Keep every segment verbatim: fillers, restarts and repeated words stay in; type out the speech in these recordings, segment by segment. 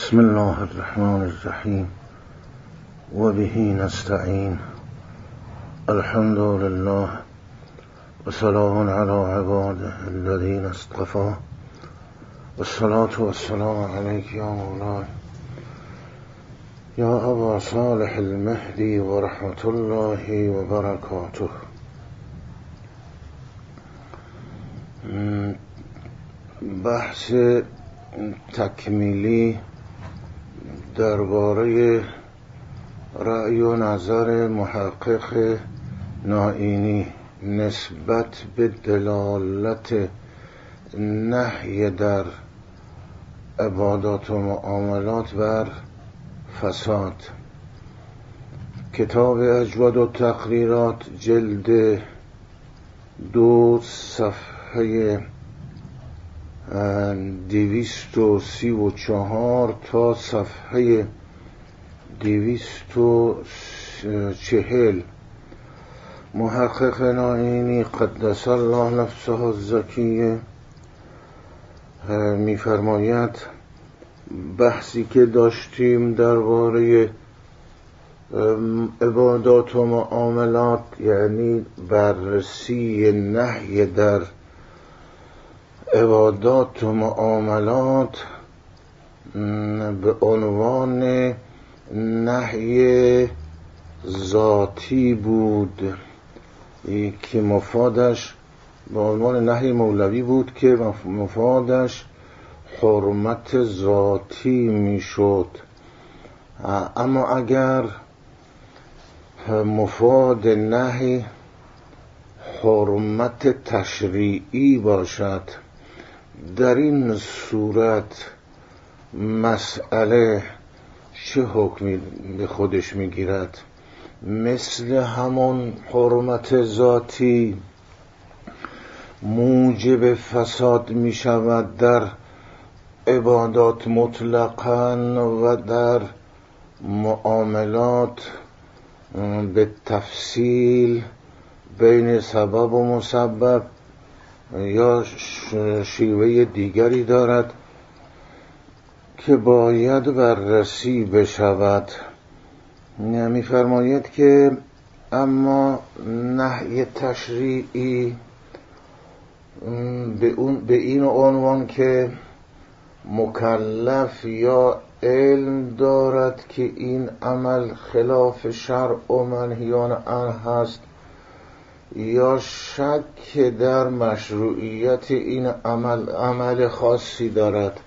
بسم الله الرحمن الرحیم و به نستعین. الحمد لله و سلام علی عباده الذین اصطفی و الصلاة و السلام علیک یا مولاي یا ابا صالح المهدی و رحمت الله و برکاته. بحث تکمیلی درباره رأی و نظر محقق نائینی نسبت به دلالت نهی در عبادات و معاملات بر فساد. کتاب اجود و تقریرات جلد دو صفحه دویست و سی و چهار تا صفحه دویست و چهل. محقق نائینی قدس الله نفسه الزکیه می‌فرماید بحثی که داشتیم درباره عبادات و معاملات، یعنی بررسی نهی در عبادات و معاملات به عنوان نهی ذاتی بود که مفادش به عنوان نهی مولوی بود که مفادش حرمت ذاتی میشد. اما اگر مفاد نهی حرمت تشریعی باشد، در این صورت مسئله چه حکمی به خودش میگیرد؟ مثل همون حرمت ذاتی موجب فساد می شود در عبادات مطلقاً و در معاملات به تفصیل بین سبب و مسبب یا شیوه دیگری دارد که باید بررسی بشود. می‌فرماید که اما نهی تشریعی به اون به این عنوان که مکلف یا علم دارد که این عمل خلاف شرع و منهیان عنه هست یا شک در مشروعیت این عمل عمل خاصی دارد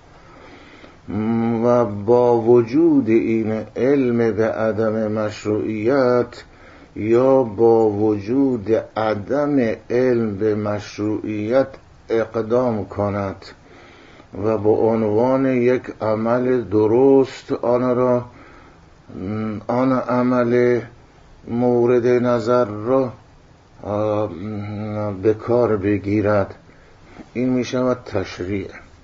و با وجود این علم به عدم مشروعیت یا با وجود عدم علم به مشروعیت اقدام کند و به عنوان یک عمل درست آن را آن عمل مورد نظر را به کار بگیرد، این می شود تشریع.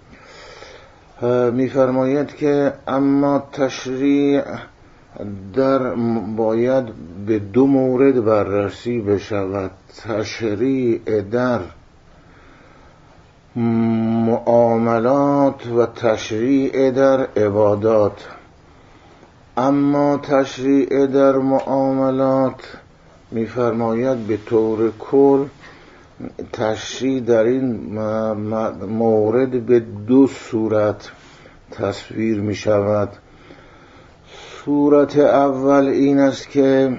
می فرماید که اما تشریع در باید به دو مورد بررسی بشود: تشریع در معاملات و تشریع در عبادات. اما تشریع در معاملات می‌فرماید به طور کل تشریع در این مورد به دو صورت تصویر می شود. صورت اول این است که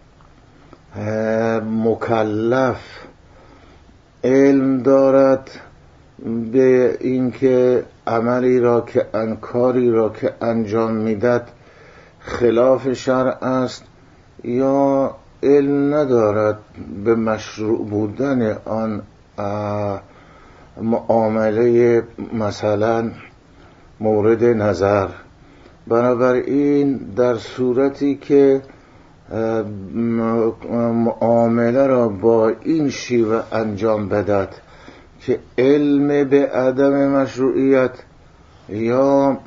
مکلف علم دارد به اینکه عملی را که انکاری را که انجام میدهد خلاف شرع است یا علم ندارد به مشروع بودن آن معامله مثلا مورد نظر. بنابراین در صورتی که معامله را با این شیوه انجام بدهد که علم به عدم مشروعیت یا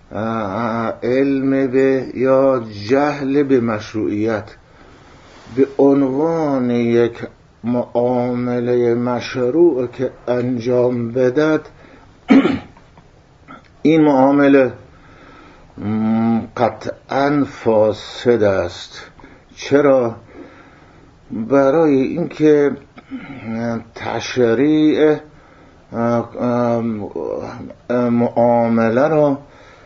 علم به یا جهل به مشروعیت به عنوان یک معامله مشروع که انجام بدهد، این معامله قطعاً فاسد است. چرا؟ برای اینکه تشریع معامله را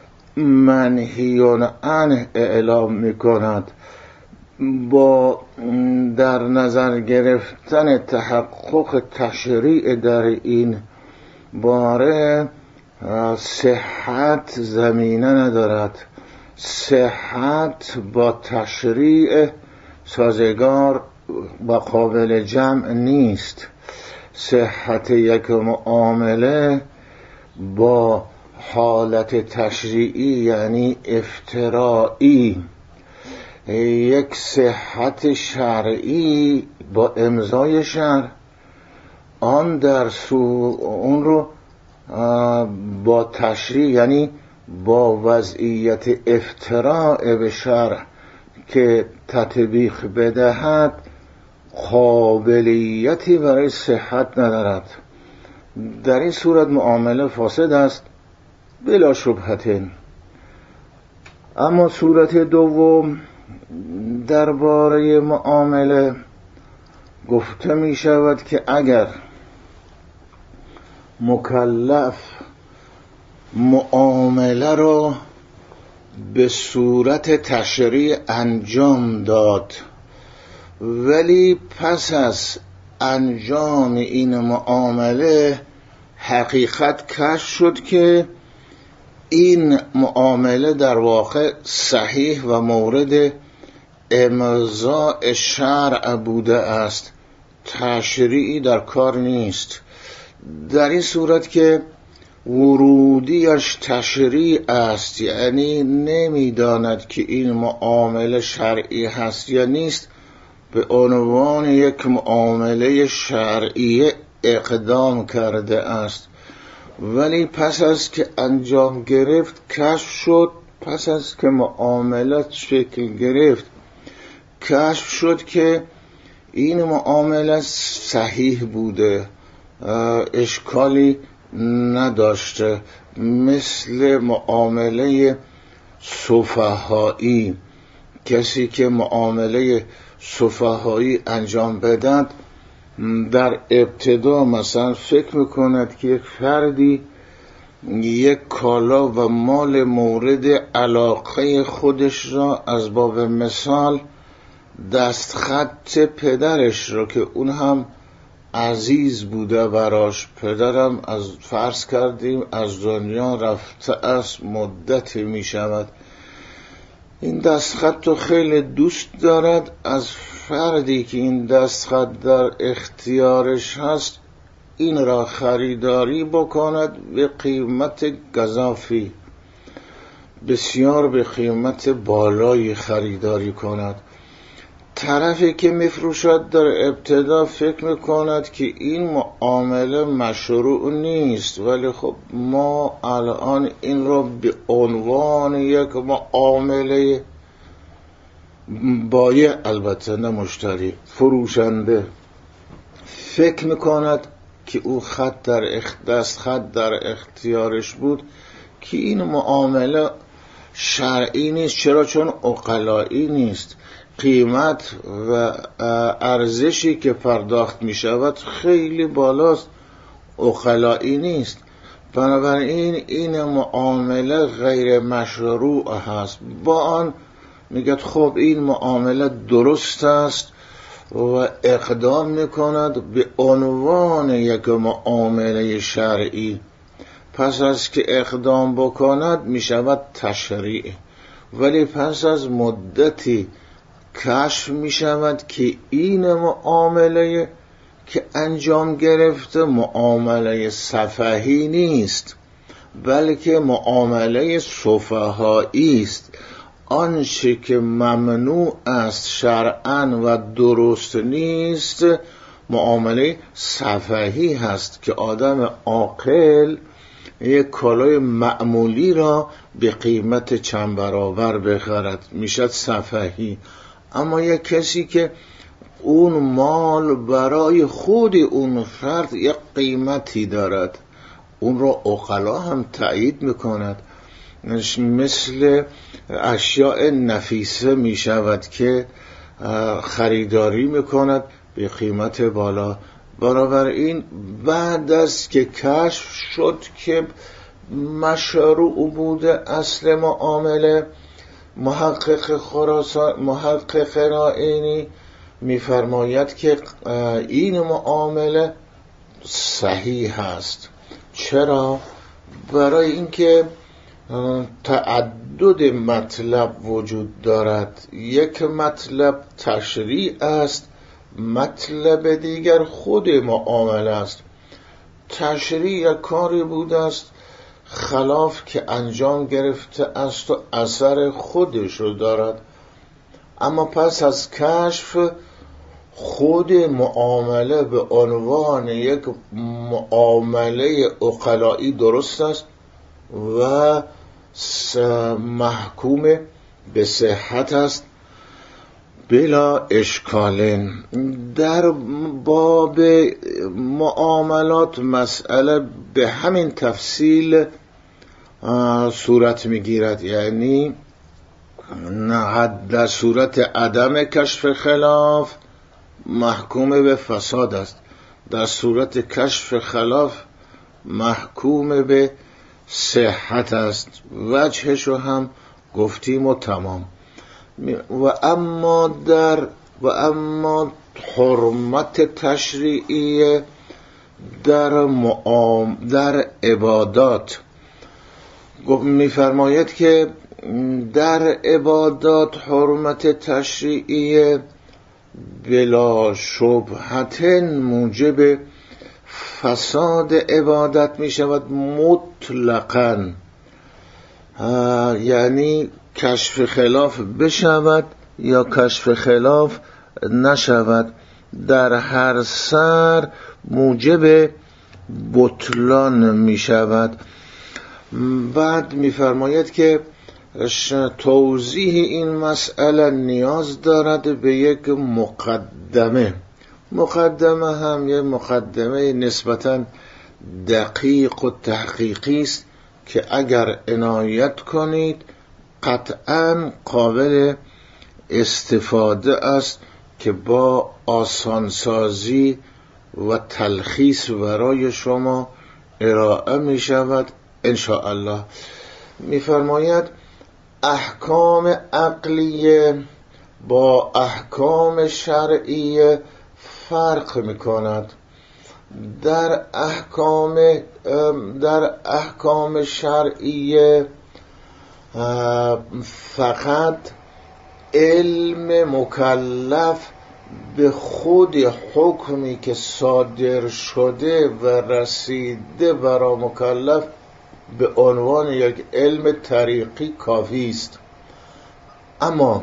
منهی عنه اعلام می کند. با در نظر گرفتن تحقق تشریع در این باره صحت زمینه ندارد. صحت با تشریع سازگار و قابل جمع نیست. صحت یک معامله با حالت تشریعی یعنی افترائی، یک صحت شرعی با امضای شرع، آن در سو اون رو با تشریع یعنی با وضعیت افتراء به شرع که تطبیق بدهد قابلیتی برای صحت ندارد. در این صورت معامله فاسد است بلا شبهة. اما صورت دوم درباره معامله گفته می شود که اگر مکلف معامله را به صورت تشریع انجام داد ولی پس از انجام این معامله حقیقت کشف شد که این معامله در واقع صحیح و مورد امضاء شرع بوده است، تشریعی در کار نیست. در این صورت که ورودیش تشریع است، یعنی نمیداند که این معامله شرعی هست یا نیست، به عنوان یک معامله شرعی اقدام کرده است. ولی پس از که انجام گرفت کشف شد، پس از که معاملات شکل گرفت کشف شد که این معامله صحیح بوده، اشکالی نداشته، مثل معامله سفهایی. کسی که معامله سفهایی انجام بدهد در ابتدا مثلا فکر میکند که یک فردی یک کالا و مال مورد علاقه خودش را از باب مثال دستخط پدرش را که اون هم عزیز بوده براش، پدرم از فرض کردیم از دنیا رفته است مدتی می شود، این دستخط رو خیلی دوست دارد، از فردی که این دستخط در اختیارش هست این را خریداری بکند به قیمت گزافی، بسیار به قیمت بالایی خریداری کند. طرفی که میفروشد در ابتدا فکر میکند که این معامله مشروع نیست، ولی خب ما الان این را به عنوان یک معامله بایع، البته نه مشتری، فروشنده فکر میکند که او خط در دست خط در اختیارش بود که این معامله شرعی نیست. چرا؟ چون عقلایی نیست. قیمت و ارزشی که پرداخت می شود خیلی بالاست، عقلایی نیست. بنابراین این معامله غیر مشروع هست. با آن میگه خب این معامله درست است و اقدام میکند به عنوان یک معامله شرعی. پس از که اقدام بکند میشود تشریع، ولی پس از مدتی کشف میشود که این معامله که انجام گرفته معامله سفهی نیست، بلکه معامله سفهایی است. آنچه که ممنوع است شرعاً و درست نیست معامله سفهی هست که آدم عاقل یک کالای معمولی را به قیمت چند برابر بخرد، میشد سفهی. اما یک کسی که اون مال برای خود اون فرد یک قیمتی دارد، اون را عقلا هم تایید میکند. مثل اشیاء نفیسه می شود که خریداری می کند به قیمت بالا. بنابراین بعد از که کشف شد که مشروع بوده اصل معامله، محقق خراسان محقق رائینی می‌فرماید که این معامله صحیح است. چرا؟ برای اینکه تعدد مطلب وجود دارد. یک مطلب تشریع است، مطلب دیگر خود معامله است. تشریع کاری بوده است خلاف که انجام گرفته است و اثر خودش رو دارد، اما پس از کشف خود معامله به عنوان یک معامله عقلائی درست است و محکوم به صحت است بلا اشکال. در باب معاملات مسئله به همین تفصیل صورت میگیرد، یعنی در صورت عدم کشف خلاف محکوم به فساد است، در صورت کشف خلاف محکوم به صحت است. وجهش رو هم گفتیم و تمام. و اما در و اما حرمت تشریعی در معام در عبادات می‌فرماید که در عبادات حرمت تشریعی بلا شبهت موجب فساد عبادت می شود مطلقاً، یعنی کشف خلاف بشود یا کشف خلاف نشود، در هر سر موجب بطلان می شود. بعد می فرماید که توضیح این مسئله نیاز دارد به یک مقدمه. مقدمه هم یک مقدمه نسبتاً دقیق و تحقیقی است که اگر عنایت کنید قطعاً قابل استفاده است که با آسانسازی و تلخیص برای شما ارائه می شود ان شاء الله. می فرماید احکام عقلیه با احکام شرعیه فرق می کند. در احکام در احکام شرعیه فقط علم مکلف به خود حکمی که صادر شده و رسیده برای مکلف به عنوان یک علم طریقی کافی است، اما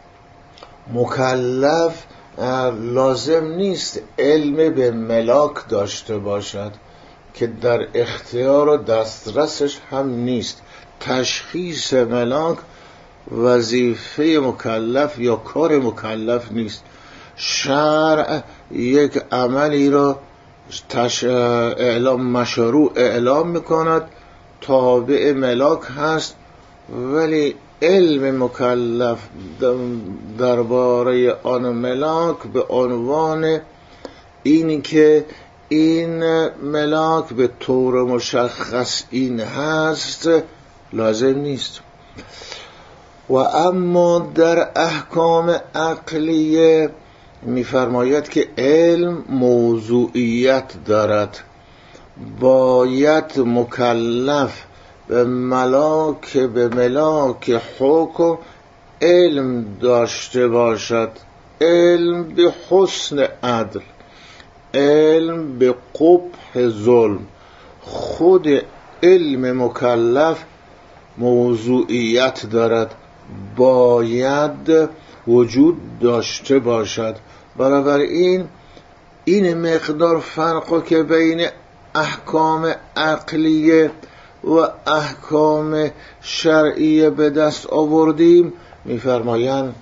مکلف لازم نیست علم به ملاک داشته باشد که در اختیار و دسترسش هم نیست. تشخیص ملاک وظیفه مکلف یا کار مکلف نیست. شرع یک عملی را تش... اعلام مشروع اعلام میکند، تابع ملاک هست، ولی علم مکلف درباره آن ملاک به عنوان اینی که این ملاک به طور مشخص این هست لازم نیست. و اما در احکام عقلیه می‌فرماید که علم موضوعیت دارد، باید مکلف به ملاک به ملاک حکم علم داشته باشد، علم به حسن عدل، علم به قبح ظلم. خود علم مکلف موضوعیت دارد، باید وجود داشته باشد. بنابراین این مقدار فرقی که بین احکام عقلیه و احکام شرعیه به دست آوردیم، میفرمایند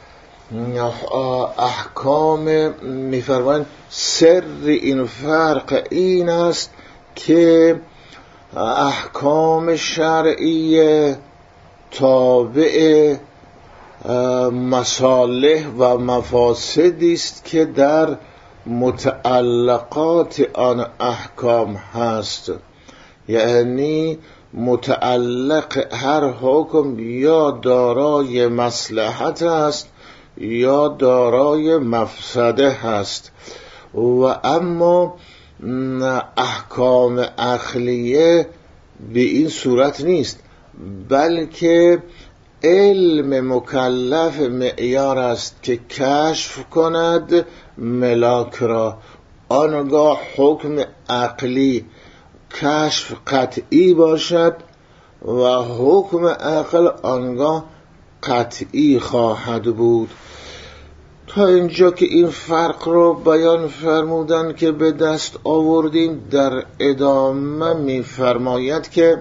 احکام میفرمایند سر این فرق این است که احکام شرعی تابع مصالح و مفاسدی است که در متعلقات آن احکام هست. یعنی متعلق هر حکم یا دارای مصلحت است یا دارای مفسده هست. و اما احکام عقلیه به این صورت نیست، بلکه علم مکلف معیار است که کشف کند ملاک را. آنگاه حکم عقلی کشف قطعی باشد و حکم عقل آنگاه قطعی خواهد بود. تا اینجا که این فرق رو بیان فرمودن که به دست آوردیم، در ادامه می فرماید که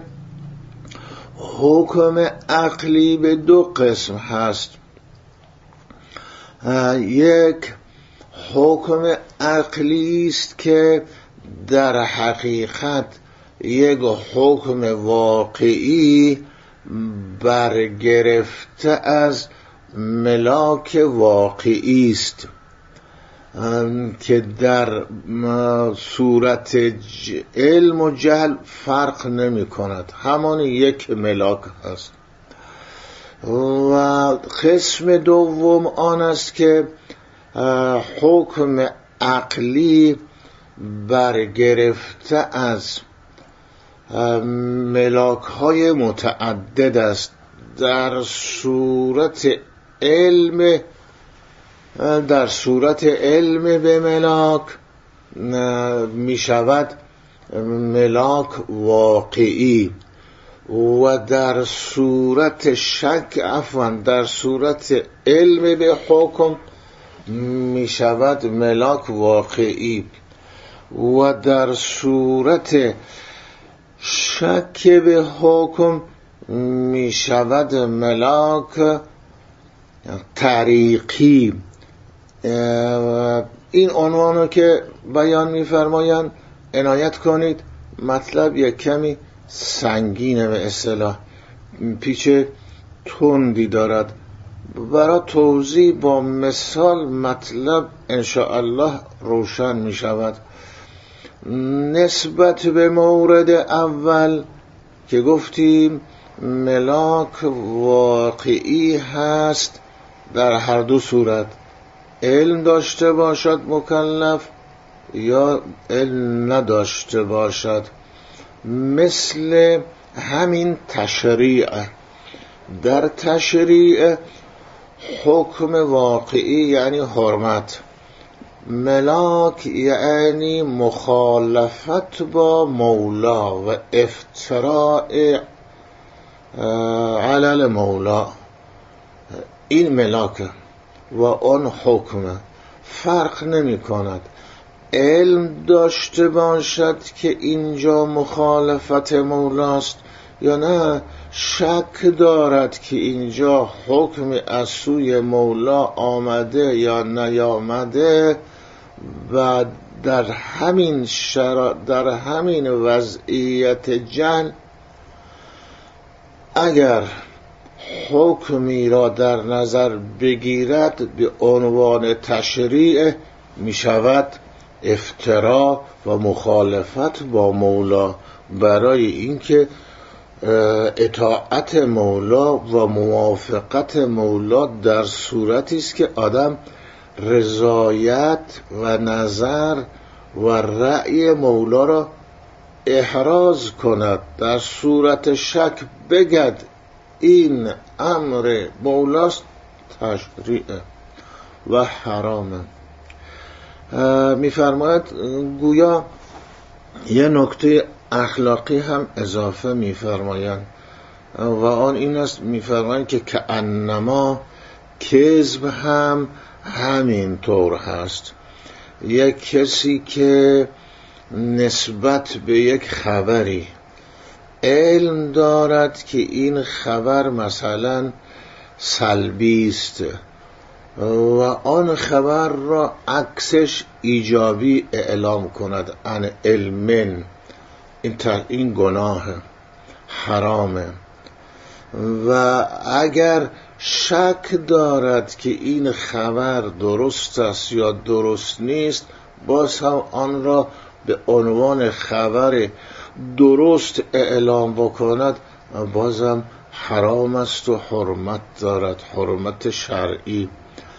حکم عقلی به دو قسم هست. یک حکم عقلی است که در حقیقت یک حکم واقعی برگرفته از ملاک واقعی است که در صورت علم و جهل فرق نمی کند، همان یک ملاک هست. و قسم دوم آن است که حکم عقلی برگرفته از ملاک های متعدد است. در صورت علم در صورت علم به ملاک می شود ملاک واقعی، و در صورت شک عفوا در صورت علم به حکم می شود ملاک واقعی، و در صورت شک به حکم می شود ملاک طریقی. این عنوانو که بیان می فرمایند عنایت کنید، مطلب یک کمی سنگینه، به اصطلاح پیچ تندی دارد. برای توضیح با مثال مطلب انشاءالله روشن می شود. نسبت به مورد اول که گفتیم ملاک واقعی هست در هر دو صورت، علم داشته باشد مکلف یا علم نداشته باشد. مثل همین تشریع، در تشریع حکم واقعی یعنی حرمت، ملاک یعنی مخالفت با مولا و افتراء علی مولا، این ملاک و آن حکم فرق نمی کند. علم داشته باشد که اینجا مخالفت مولاست یا نه، شک دارد که اینجا حکم از سوی مولا آمده یا نیامده، و در همین شرا... در همین وضعیت جهل اگر حکمی را در نظر بگیرد به عنوان تشریع می شود افترا و مخالفت با مولا، برای اینکه اطاعت مولا و موافقت مولا در صورتی است که آدم رضایت و نظر و رأی مولا را احراز کند. در صورت شک بگد این امر مولاست، تشریع و حرامه. میفرماید گویا یه نکته اخلاقی هم اضافه میفرمایند و آن این است، میفرمایند که کأنما کذب هم همین طور هست. یک کسی که نسبت به یک خبری علم دارد که این خبر مثلا سلبی است و آن خبر را عکسش ایجابی اعلام کند عن علمن، این, این گناه حرامه و اگر شک دارد که این خبر درست است یا درست نیست، باز هم آن را به عنوان خبر درست اعلام بکند، بازم حرام است و حرمت دارد، حرمت شرعی.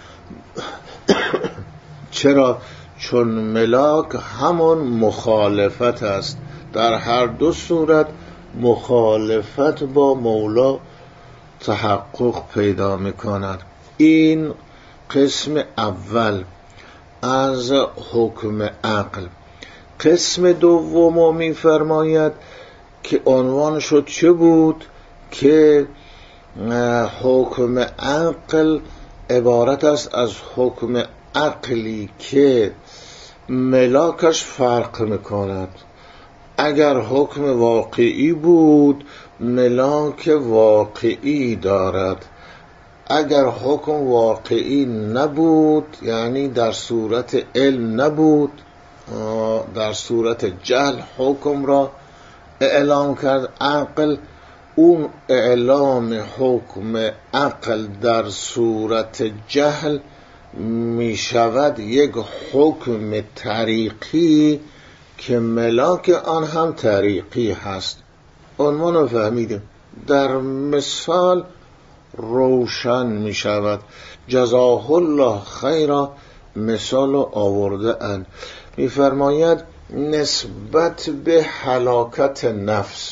چرا؟ چون ملاک همون مخالفت است، در هر دو صورت مخالفت با مولا تحقق پیدا می‌کند. این قسم اول از حکم عقل. قسم دوم می‌فرماید که عنوان شد چه بود؟ که حکم عقل عبارت است از حکم عقلی که ملاکش فرق می‌کند. اگر حکم واقعی بود ملاک واقعی دارد، اگر حکم واقعی نبود یعنی در صورت علم نبود، در صورت جهل حکم را اعلام کرد عقل، اون اعلام حکم عقل در صورت جهل می شود یک حکم طریقی که ملاک آن هم طریقی هست. عنوان رو فهمیدیم، در مثال روشن می شود. جزاه الله خیرا مثال رو آورده اند. می فرماید نسبت به هلاکت نفس،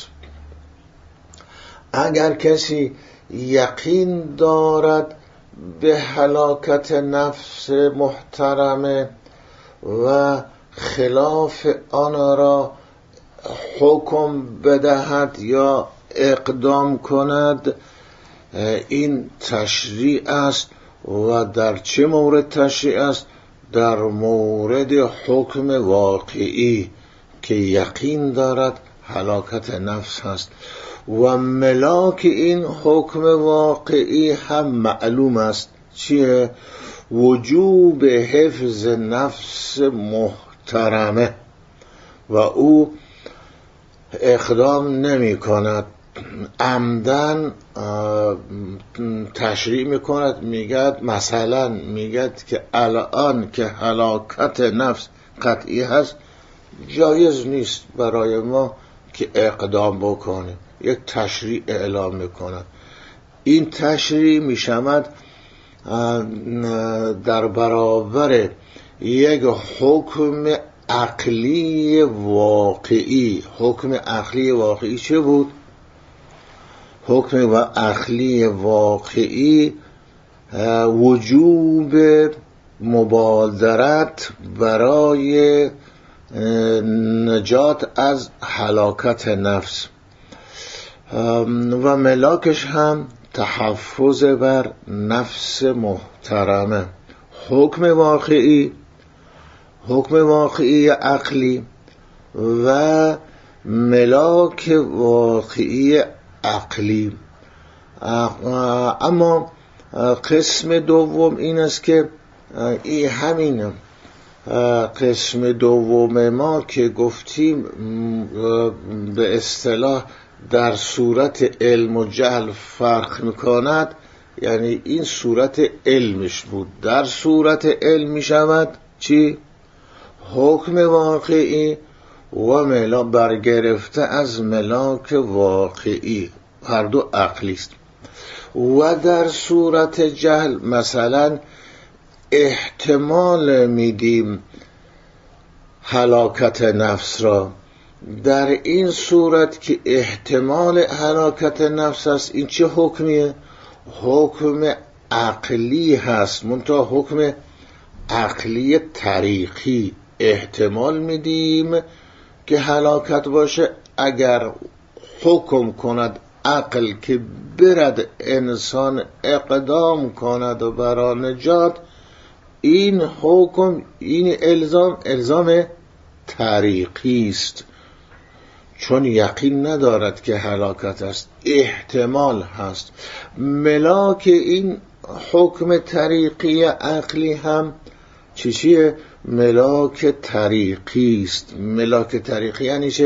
اگر کسی یقین دارد به هلاکت نفس محترمه و خلاف آن را حکم بدهد یا اقدام کند، این تشریع است. و در چه مورد تشریع است؟ در مورد حکم واقعی که یقین دارد هلاکت نفس هست. و ملاک این حکم واقعی هم معلوم است. چیه؟ وجوب حفظ نفس محترمه و او اقدام نمی کند، عمدن تشریع می کند، میگد مثلا میگد که الان که هلاکت نفس قطعی هست جایز نیست برای ما که اقدام بکنیم، یک تشریع اعلام می کند. این تشریع می شود در برابر یک حکم عقلی واقعی. حکم عقلی واقعی چه بود؟ حکم عقلی واقعی وجوب مبادرت برای نجات از هلاکت نفس و ملاکش هم تحفظ بر نفس محترمه. حکم واقعی، حکم واقعی عقلی و ملاک واقعی عقلی. اما قسم دوم این است که این همین قسم دوم ما که گفتیم به اصطلاح در صورت علم و جهل فرق میکند، یعنی این صورت علمش بود. در صورت علم میشود چی؟ حکم واقعی و ملاک برگرفته از ملاک واقعی، هر دو عقلی است. و در صورت جهل مثلا احتمال میدیم هلاکت نفس را. در این صورت که احتمال هلاکت نفس است، این چه حکمیه؟ حکم عقلی هست، منتها حکم عقلی طریقی. احتمال میدیم که هلاکت باشه، اگر حکم کند عقل که برد انسان اقدام کند و برای نجات، این حکم، این الزام الزام طریقی است، چون یقین ندارد که هلاکت است، احتمال هست. ملاک این حکم طریقی عقلی هم چیه؟ ملاک طریقی است. ملاک طریقی یعنی چه؟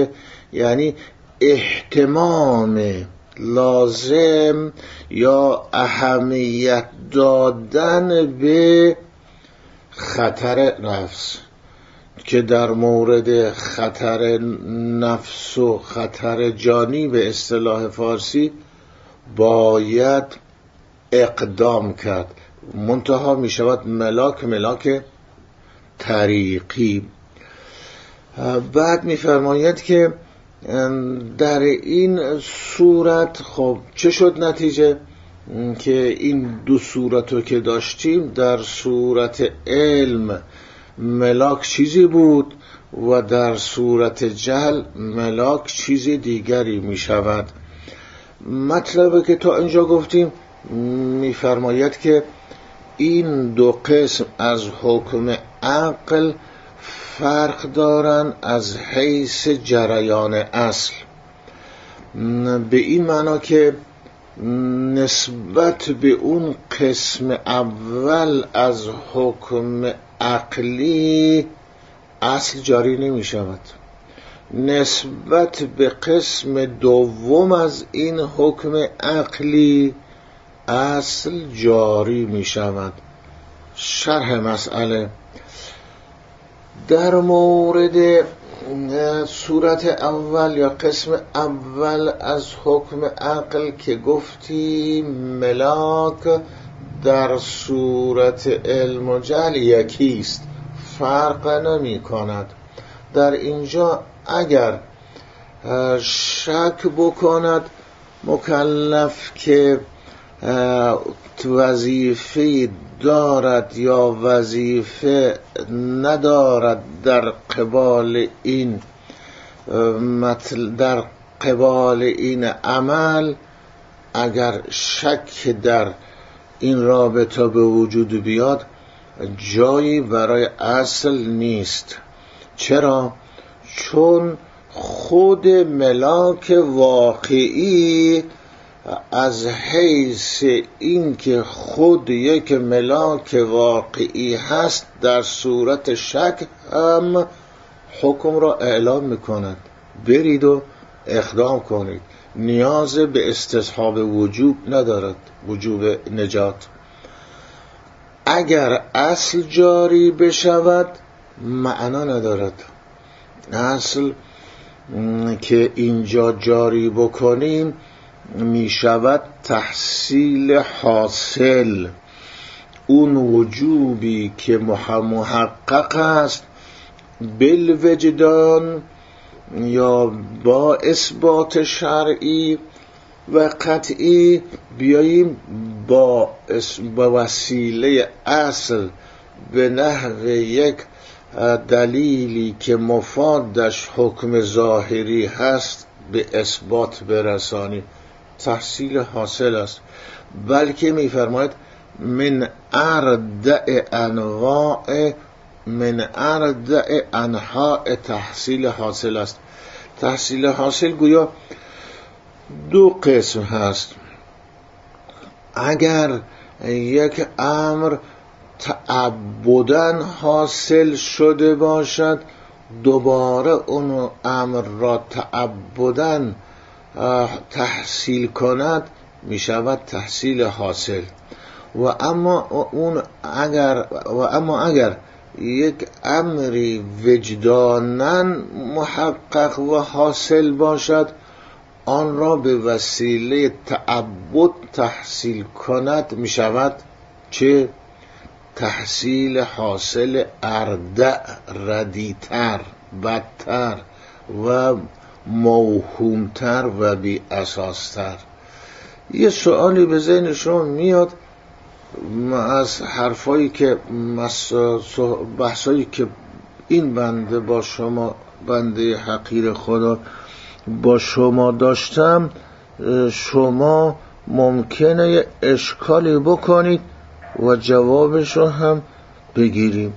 یعنی اهتمام لازم یا اهمیت دادن به خطر نفس، که در مورد خطر نفس و خطر جانی به اصطلاح فارسی باید اقدام کرد. منتها می شود ملاک ملاک طریقی. بعد می فرماید که در این صورت خب چه شد نتیجه؟ که این دو صورت رو که داشتیم، در صورت علم ملاک چیزی بود و در صورت جهل ملاک چیز دیگری می شود. مطلبه که تا اینجا گفتیم می فرماید که این دو قسم از حکم عقل فرق دارن از حیث جریان اصل، به این معنا که نسبت به اون قسم اول از حکم عقلی اصل جاری نمی شود، نسبت به قسم دوم از این حکم عقلی اصل جاری می شود. شرح مسئله: در مورد صورت اول یا قسم اول از حکم عقل که گفتیم ملاک در صورت علم و جهل یکیست، فرق نمی کند. در اینجا اگر شک بکند مکلف که وظیفه دارد یا وظیفه ندارد در قبال این در قبال این عمل، اگر شک در این رابطه به وجود بیاد جایی برای اصل نیست. چرا؟ چون خود ملاک واقعی از حیث این که خود یک ملاک واقعی هست در صورت شک هم حکم را اعلام میکند، برید و اقدام کنید، نیاز به استصحاب وجوب ندارد، وجوب نجات. اگر اصل جاری بشود معنا ندارد. اصل که اینجا جاری بکنیم می شود تحصیل حاصل، اون وجوبی که محقق است بالوجدان یا با اثبات شرعی و قطعی، بیاییم با وسیله اصل به نحو یک دلیلی که مفادش حکم ظاهری هست به اثبات برسانیم. تحصیل حاصل است. بلکه می‌فرماید من اردع انواع من اردع انحاء تحصیل حاصل است. تحصیل حاصل گویا دو قسم هست. اگر یک امر تعبداً حاصل شده باشد، دوباره اون امر را تعبداً تحصیل کند می شود تحصیل حاصل. و اما اون اگر و اما اگر یک امری وجداناً محقق و حاصل باشد، آن را به وسیله تعبد تحصیل کند می شود چه؟ تحصیل حاصل اردع، ردیتر، بدتر و موهومتر و بی اساستر. یه سوالی به ذهن شما میاد از حرفایی که بحثایی که این بنده با شما، بنده حقیر خدا با شما داشتم، شما ممکنه اشکالی بکنید و جوابش رو هم بگیریم.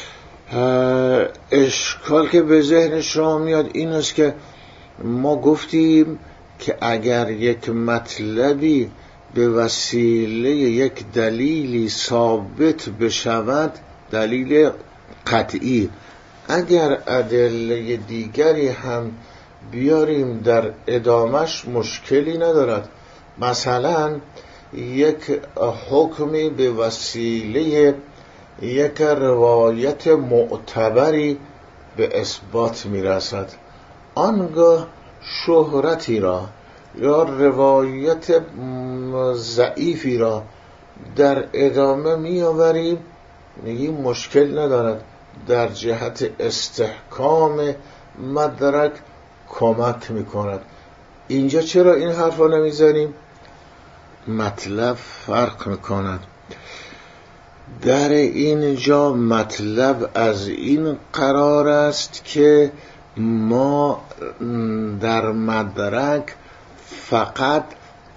اشکال که به ذهن شما میاد این است که ما گفتیم که اگر یک مطلبی به وسیله یک دلیلی ثابت بشود، دلیل قطعی، اگر ادله دیگری هم بیاریم در ادامش مشکلی ندارد. مثلا یک حکمی به وسیله یک روایت معتبری به اثبات میرسد، آنگاه شهرتی را یا روایت ضعیفی را در ادامه میآوریم، میگیم مشکل ندارد، در جهت استحکام مدرک کمک میکند. اینجا چرا این حرف را نمیزنیم؟ مطلب فرق میکند. در اینجا مطلب از این قرار است که ما در مدرک فقط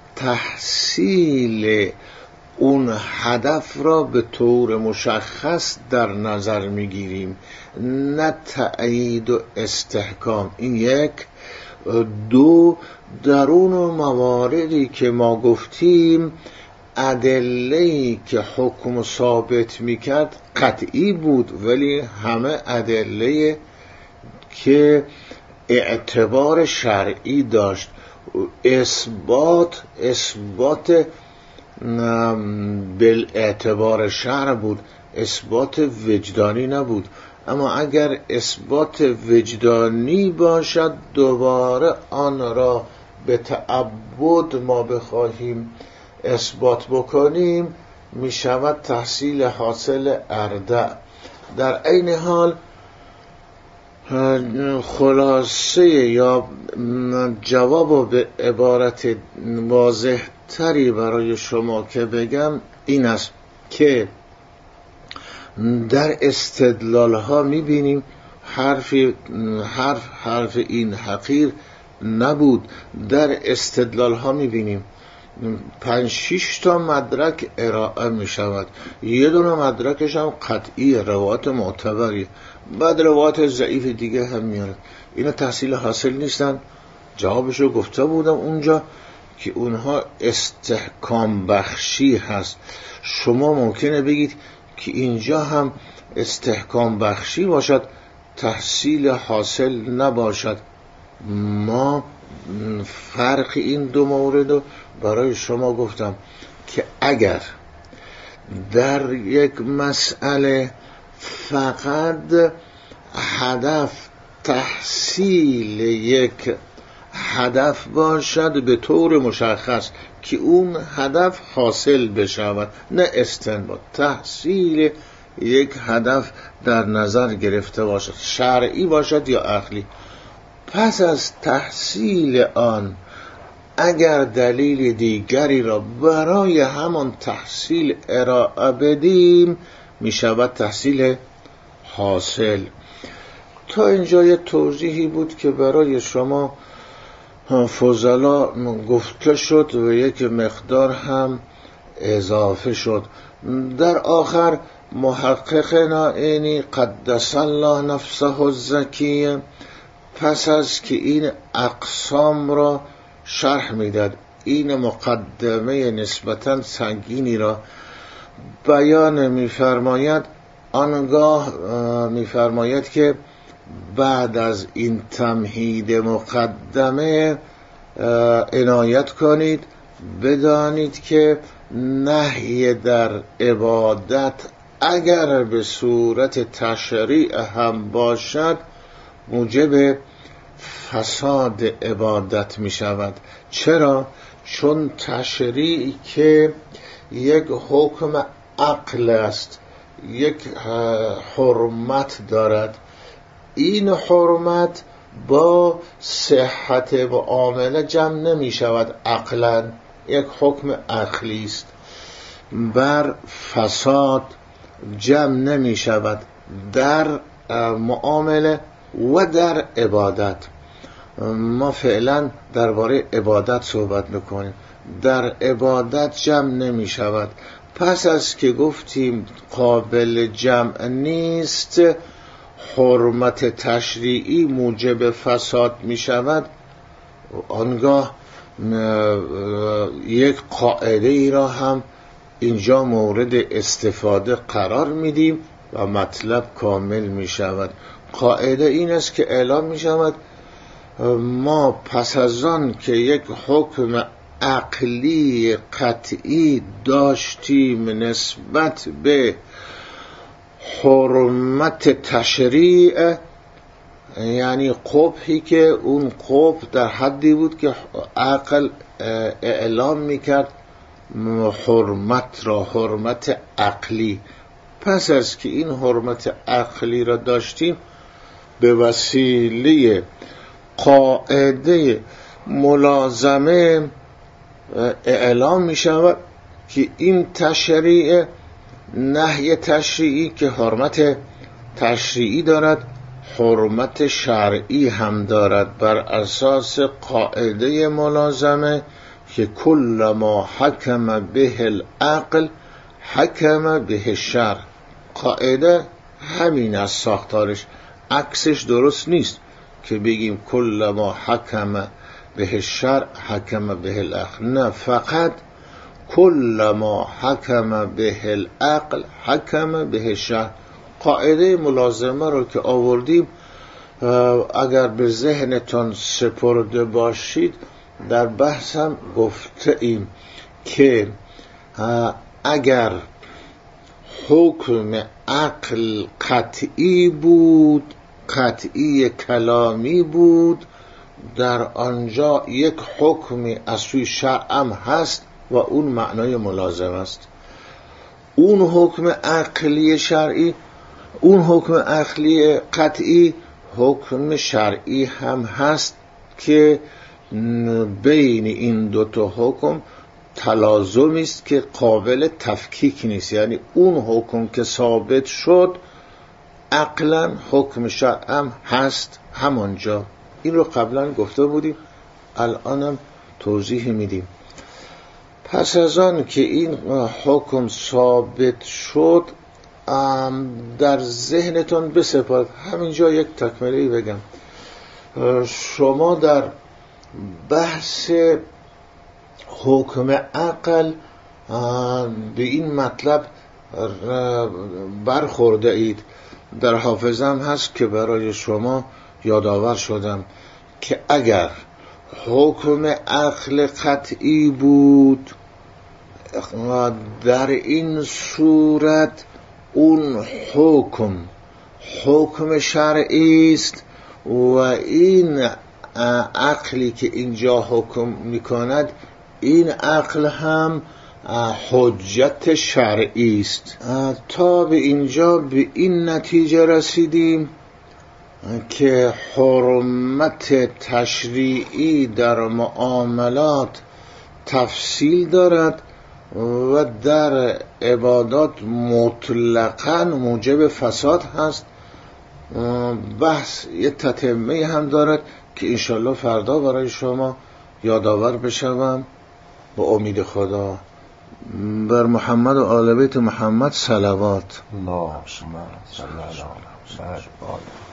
تحصیل اون هدف را به طور مشخص در نظر میگیریم، نه تأیید و استحکام. این یک. دو، در اون مواردی که ما گفتیم ادله‌ای که حکم ثابت میکرد قطعی بود، ولی همه ادله که اعتبار شرعی داشت. اثبات اثبات بالاعتبار شرع بود، اثبات وجدانی نبود. اما اگر اثبات وجدانی باشد، دوباره آن را به تعبد ما بخواهیم اثبات بکنیم، می شود تحصیل حاصل اردع. در عین حال خلاصه یا جواب به عبارت واضح تری برای شما که بگم این است که در استدلال ها می بینیم حرف حرف حرف این حقیر نبود. در استدلال ها می بینیم پنج شش تا مدرک ارائه می شود، یه دونه مدرکش هم قطعی روایت معتبری، بعد روایت ضعیف دیگه هم میاره. اینا تحصیل حاصل نیستن؟ جوابشو گفته بودم اونجا که اونها استحکام بخشی هست. شما ممکنه بگید که اینجا هم استحکام بخشی باشد، تحصیل حاصل نباشد. ما فرق این دو مورد رو برای شما گفتم که اگر در یک مسئله فقط هدف تحصیل یک هدف باشد به طور مشخص که اون هدف حاصل بشود، نه استنباط، تحصیل یک هدف در نظر گرفته باشد، شرعی باشد یا عقلی، پس از تحصیل آن اگر دلیل دیگری را برای همان تحصیل ارائه بدیم می شود تحصیل حاصل. تا اینجا یه توضیحی بود که برای شما فضلا گفته شد و یک مقدار هم اضافه شد. در آخر محقق نائینی قدس الله نفسه الزکیه پس از که این اقسام را شرح میداد، این مقدمه نسبتاً سنگینی را بیان می‌فرماید، آنگاه می‌فرماید که بعد از این تمهید مقدمه عنایت کنید، بدانید که نهی در عبادت اگر به صورت تشریع هم باشد موجب فساد عبادت می شود. چرا؟ چون تشریع که یک حکم عقل است، یک حرمت دارد، این حرمت با صحت معامله جمع نمی شود، عقلا یک حکم عقلی است، بر فساد جمع نمی شود در معامله و در عبادت. ما فعلا درباره عبادت صحبت میکنیم، در عبادت جمع نمی شود. پس از که گفتیم قابل جمع نیست، حرمت تشریعی موجب فساد می شود، آنگاه یک قاعده ای را هم اینجا مورد استفاده قرار میدیم و مطلب کامل می شود. قاعده این است که اعلام می شود ما پس از آن که یک حکم عقلی قطعی داشتیم نسبت به حرمت تشریع، یعنی قبحی که اون قبح در حدی بود که عقل اعلام میکرد حرمت را، حرمت عقلی. پس از که این حرمت عقلی را داشتیم، به وسیله قاعده ملازمه اعلام می شود که این تشریع، نهی تشریعی که حرمت تشریعی دارد، حرمت شرعی هم دارد، بر اساس قاعده ملازمه که کل ما حکم به العقل حکم به الشرع. قاعده همین از ساختارش، عکسش درست نیست که بگیم کل ما حکم به الشرع حکم به العقل، نه، فقط کل ما حکم به العقل حکم به الشرع. قاعده ملازمه رو که آوردیم، اگر به ذهنتان سپرده باشید، در بحثم گفته ایم که اگر حکم عقل قطعی بود، قطعی کلامی بود، در آنجا یک حکمی از سوی شرعم هست و اون معنای ملازم است. اون حکم عقلی شرعی، اون حکم عقلی قطعی حکم شرعی هم هست که بین این دوتا حکم تلازمی است که قابل تفکیک نیست. یعنی اون حکم که ثابت شد عقلا حکم شرع هم هست همانجا. این رو قبلا گفته بودیم، الانم توضیح میدیم. پس از آن که این حکم ثابت شد، در ذهنتون بسپارید. همینجا یک تکمله‌ای بگم. شما در بحث حکم عقل به این مطلب برخورده اید. در حافظم هست که برای شما یادآور شدم که اگر حکم عقل قطعی بود، در این صورت اون حکم حکم شرعی است و این عقلی که اینجا حکم میکند، این عقل هم حجت شرعی است. تا به اینجا به این نتیجه رسیدیم که حرمت تشریعی در معاملات تفصیل دارد و در عبادات مطلقاً موجب فساد هست. بحث یه تتمه هم دارد که انشالله فردا برای شما یادآور بشوم. با امید خدا بر محمد و آل بیت محمد صلوات. اللهم صل علی محمد.